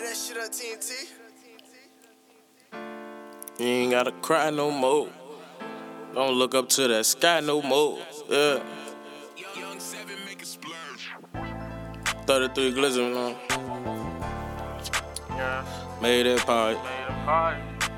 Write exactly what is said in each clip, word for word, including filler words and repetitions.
that shit up, T N T. You ain't gotta cry no more. Don't look up to that sky no more. Yeah. Young seven make a splurge. thirty-three Glizzy, man. Yeah. Made that pipe. Made a pie.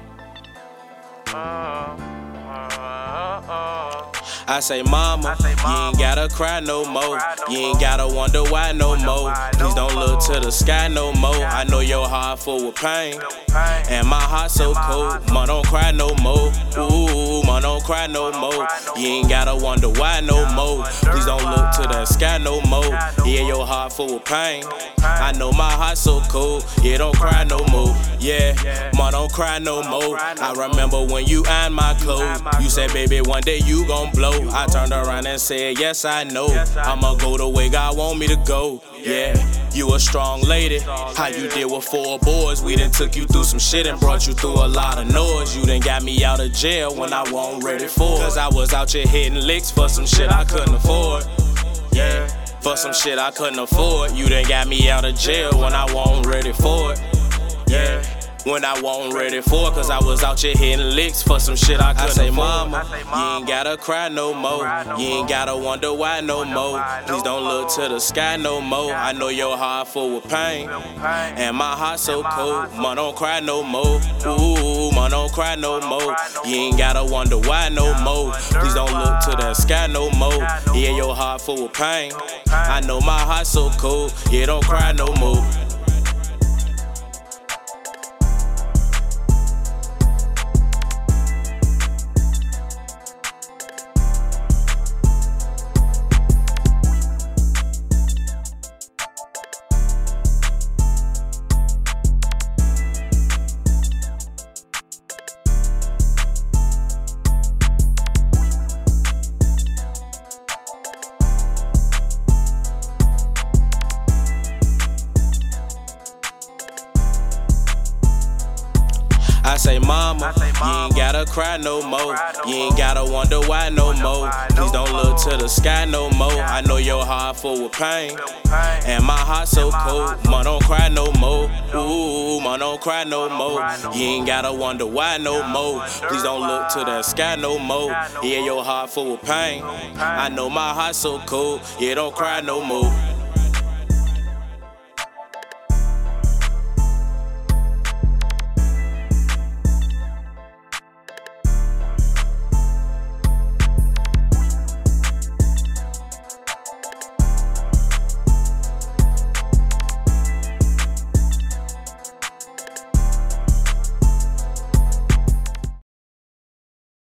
Uh, uh, uh. I say, mama, I say, you mama, ain't gotta cry no more. cry no You ain't more. gotta wonder why no Wonder more. why Please no don't look more. to the sky no more. Yeah. I know your heart full with pain, Pain. and my heart so my cold. heart so Ma, don't cry no more. Ooh, ma, don't cry no don't more. cry no You ain't gotta wonder why no more. wonder Please don't look to that sky no more. Sky no Yeah, more. your heart full with pain. I know my heart so cold. Yeah, don't cry no more. Yeah, ma, don't cry no more. cry no I more. remember when you ironed my clothes. ironed my You said, baby, one day you gon' blow. I turned around and said, yes, I know. Yes, I I'ma go the way God want me to go. Yeah, you a strong lady. How you deal with four boys? We done took you through some shit and brought you through a lot of noise. You done got me out of jail when I wasn't ready for it. Cause I was out here hitting licks for some shit I couldn't afford. Yeah, for some shit I couldn't afford. You done got me out of jail when I wasn't ready for it. Yeah, when I wasn't ready for it, cause I was out here hitting licks for some shit I couldn't afford. Mama, I say, you mama, ain't gotta cry no more. cry no You ain't more. gotta wonder why no more. why no Please don't look to the sky no more. I know your heart full with pain, Pain. and my heart so my cold. heart so Ma, don't cry no more. Ooh, ma, don't cry no more. You ain't gotta wonder why no more. Please don't look to that sky no more. Yeah, your heart full with pain. I know my heart so cold. Yeah, don't cry no more. I say, mama, I say, you mama, ain't gotta cry no more. cry no You ain't gotta wonder why no more. why Please no don't look to more. the sky no more. I know your heart full with pain, Pain. and my heart so my cold. heart so Ma, don't cry no more. Ooh, ma, don't cry no more. cry no You ain't gotta wonder why no more. wonder Please don't look to that sky no more. Sky no Yeah, your heart full with pain. I know my heart so cold. Yeah, don't cry no more.